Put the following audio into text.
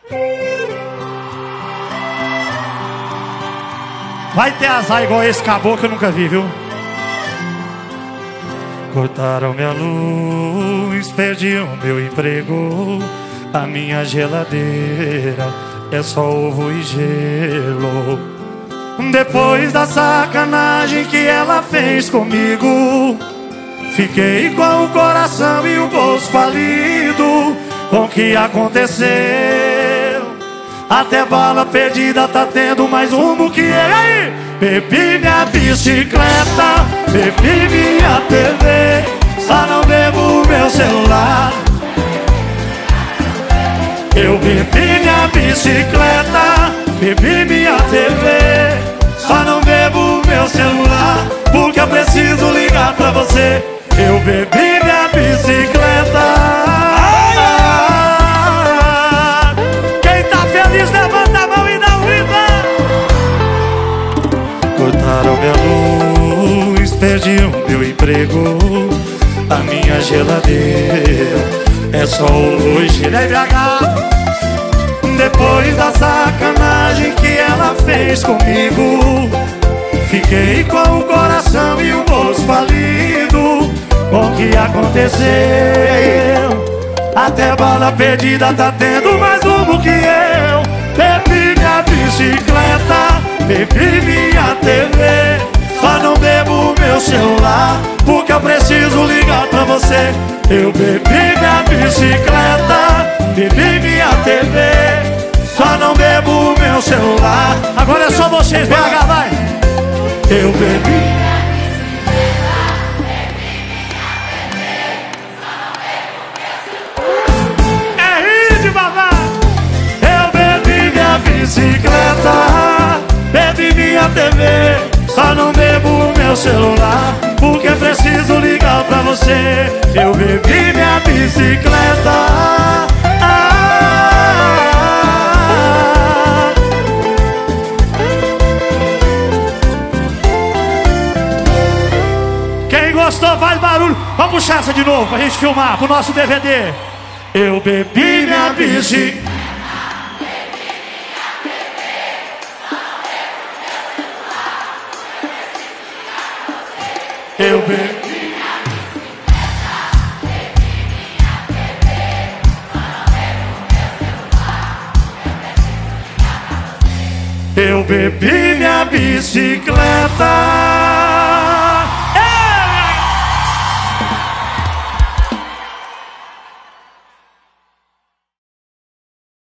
Vai ter azar igual esse caboclo que eu nunca vi, viu? Cortaram minha luz, perdi o meu emprego. A minha geladeira é só ovo e gelo. Depois da sacanagem que ela fez comigo, fiquei com o coração e o bolso falido. Com o que aconteceu? Até bala perdida tá tendo mais rumo que ele. Aí, bebi minha bicicleta, bebi minha TV, só não bebo meu celular. Eu bebi minha bicicleta, bebi minha TV, só não bebo meu celular, porque eu preciso ligar pra você. Eu bebi minha bicicleta. Quem tá feliz levanta a mão e dá um riba. Cortaram minha luz, perdi o meu emprego. A minha geladeira é só ovo e gelo. Depois da sacanagem que ela fez comigo, fiquei com o coração e o bolso falido. Com o que aconteceu? Até bala perdida tá tendo mais rumo que eu. Bebi minha bicicleta, bebi minha TV, só não bebo meu celular, porque eu preciso ligar pra você. Eu bebi minha bicicleta, bebi minha TV, só não bebo meu celular. Agora é só vocês, BH, vai! Eu bebi. Bicicleta, bebi minha TV, só não bebo meu celular, porque preciso ligar pra você. Eu bebi minha bicicleta. Quem gostou faz barulho. Vamos puxar essa de novo pra gente filmar pro nosso DVD. Eu bebi minha bicicleta. Eu bebi. Eu bebi minha bicicleta.